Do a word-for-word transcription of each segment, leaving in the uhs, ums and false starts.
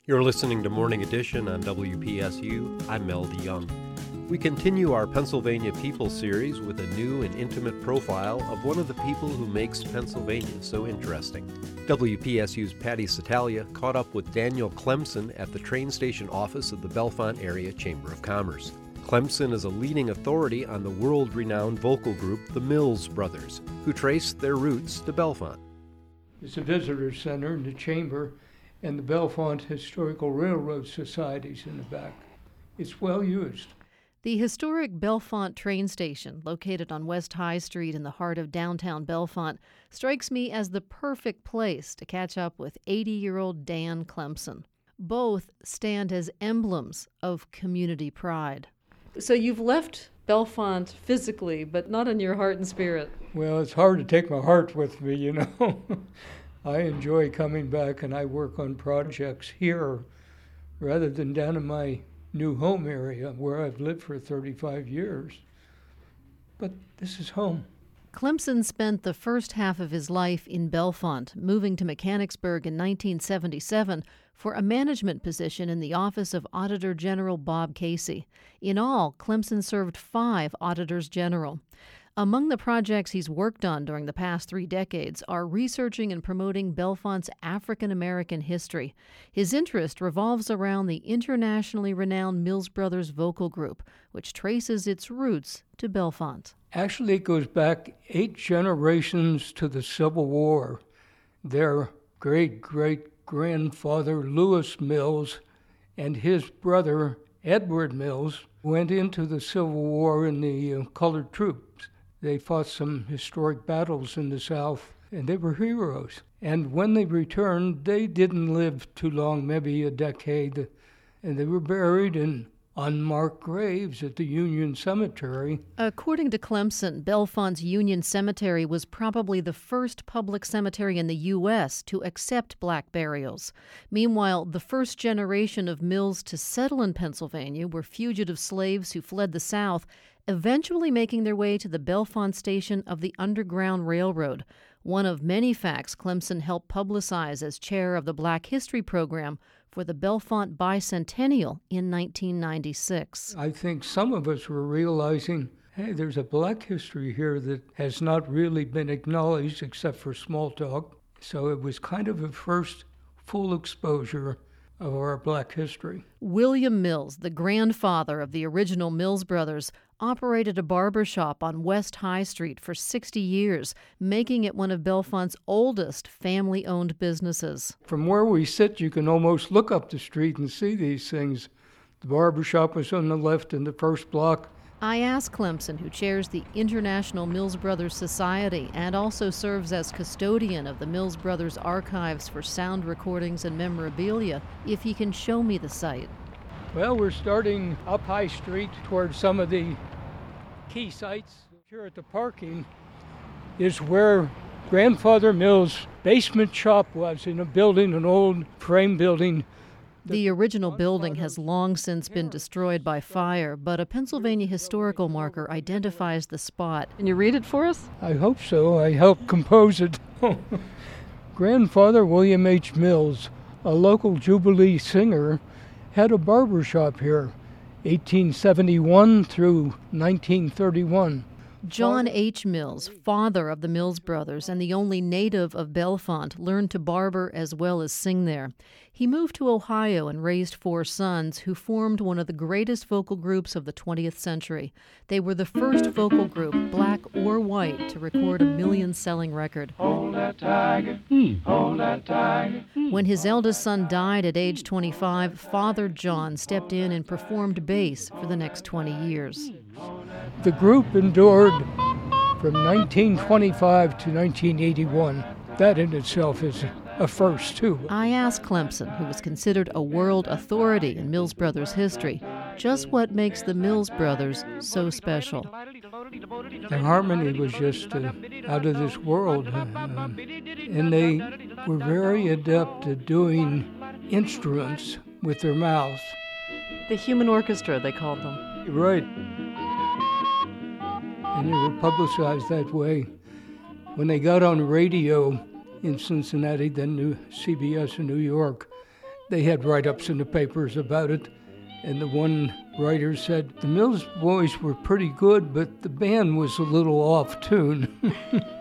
You're listening to Morning Edition on W P S U. I'm Mel DeYoung. We continue our Pennsylvania People series with a new and intimate profile of one of the people who makes Pennsylvania so interesting. W P S U's Patty Satalia caught up with Daniel Clemson at the train station office of the Bellefonte Area Chamber of Commerce. Clemson is a leading authority on the world-renowned vocal group, the Mills Brothers, who traced their roots to Bellefonte. It's a visitor center in the chamber, and the Bellefonte Historical Railroad Society's in the back. It's well used. The historic Bellefonte train station, located on West High Street in the heart of downtown Bellefonte, strikes me as the perfect place to catch up with eighty-year-old Dan Clemson. Both stand as emblems of community pride. So you've left Bellefonte physically, but not in your heart and spirit. Well, it's hard to take my heart with me, you know. I enjoy coming back, and I work on projects here rather than down in my new home area where I've lived for thirty-five years. But this is home. Clemson spent the first half of his life in Bellefonte, moving to Mechanicsburg in nineteen seventy-seven for a management position in the office of Auditor General Bob Casey. In all, Clemson served five Auditors General. Among the projects he's worked on during the past three decades are researching and promoting Bellefonte's African-American history. His interest revolves around the internationally renowned Mills Brothers vocal group, which traces its roots to Bellefonte. Actually, it goes back eight generations to the Civil War. Their great-great-grandfather, Lewis Mills, and his brother, Edward Mills, went into the Civil War in the uh, colored troops. They fought some historic battles in the South, and they were heroes. And when they returned, they didn't live too long, maybe a decade, and they were buried in unmarked graves at the Union Cemetery. According to Clemson, Bellefonte's Union Cemetery was probably the first public cemetery in the U S to accept black burials. Meanwhile, the first generation of Mills to settle in Pennsylvania were fugitive slaves who fled the South, eventually making their way to the Bellefonte station of the Underground Railroad, one of many facts Clemson helped publicize as chair of the Black History Program for the Bellefonte Bicentennial in nineteen ninety-six. I think some of us were realizing, hey, there's a black history here that has not really been acknowledged except for small talk. So it was kind of a first full exposure of our black history. William Mills, the grandfather of the original Mills Brothers, operated a barber shop on West High Street for sixty years, making it one of Bellefonte's oldest family-owned businesses. From where we sit, you can almost look up the street and see these things. The barber shop was on the left in the first block. I asked Clemson, who chairs the International Mills Brothers Society and also serves as custodian of the Mills Brothers archives for sound recordings and memorabilia, if he can show me the site. Well, we're starting up High Street towards some of the key sites. Here at the parking is where Grandfather Mills' basement shop was, in a building, an old frame building. The original building has long since been destroyed by fire, but a Pennsylvania historical marker identifies the spot. Can you read it for us? I hope so. I helped compose it. Grandfather William H. Mills, a local Jubilee singer, had a barber shop here, eighteen seventy-one through nineteen thirty-one. John H. Mills, father of the Mills Brothers and the only native of Bellefonte, learned to barber as well as sing there. He moved to Ohio and raised four sons who formed one of the greatest vocal groups of the twentieth century. They were the first vocal group, black or white, to record a million-selling record. Hold that tiger, mm. hold that tiger. When his eldest son died at age twenty-five, Father John stepped in and performed bass for the next twenty years. The group endured from nineteen twenty-five to nineteen eighty-one. That in itself is a first, too. I asked Clemson, who was considered a world authority in Mills Brothers history, just what makes the Mills Brothers so special. Their harmony was just uh, out of this world. Uh, and they were very adept at doing instruments with their mouths. The human orchestra, they called them. Right. And they were publicized that way. When they got on radio in Cincinnati, then New C B S in New York, They had write-ups in the papers about it, and the one writer said, the Mills boys were pretty good, but the band was a little off tune.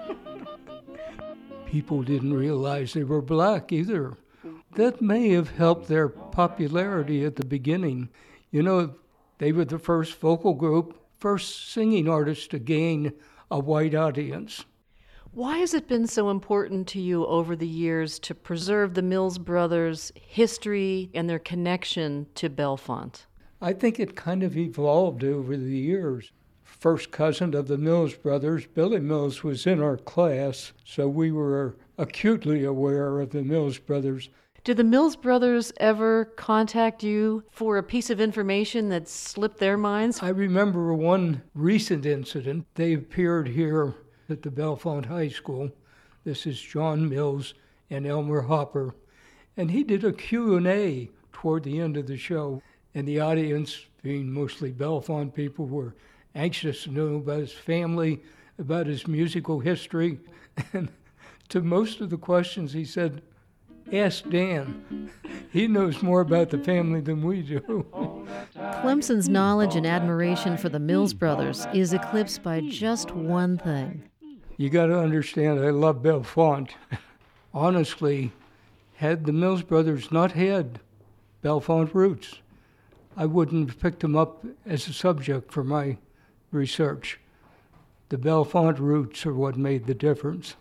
People didn't realize they were black either. That may have helped their popularity at the beginning. You know, they were the first vocal group, first singing artists to gain a white audience. Why has it been so important to you over the years to preserve the Mills Brothers' history and their connection to Bellefonte? I think it kind of evolved over the years. First cousin of the Mills Brothers, Billy Mills, was in our class, so we were acutely aware of the Mills Brothers. Did the Mills Brothers ever contact you for a piece of information that slipped their minds? I remember one recent incident. They appeared here at the Bellefonte High School. This is John Mills and Elmer Hopper. And he did a Q and A toward the end of the show. And the audience, being mostly Bellefonte people, were anxious to know about his family, about his musical history. And to most of the questions, he said, ask Dan. He knows more about the family than we do. Clemson's knowledge and admiration for the Mills Brothers is eclipsed by just one thing. You got to understand, I love Bellefonte. Honestly, had the Mills Brothers not had Bellefonte roots, I wouldn't have picked them up as a subject for my research. The Bellefonte roots are what made the difference.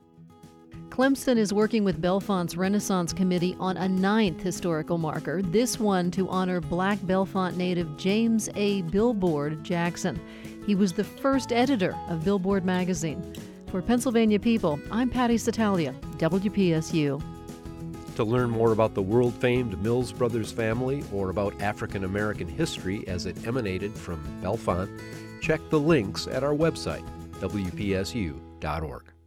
Clemson is working with Bellefonte's Renaissance Committee on a ninth historical marker, this one to honor Black Bellefonte native James A. Billboard Jackson. He was the first editor of Billboard magazine. For Pennsylvania People, I'm Patty Satalia, W P S U. To learn more about the world-famed Mills Brothers family or about African American history as it emanated from Bellefonte, check the links at our website, W P S U dot org.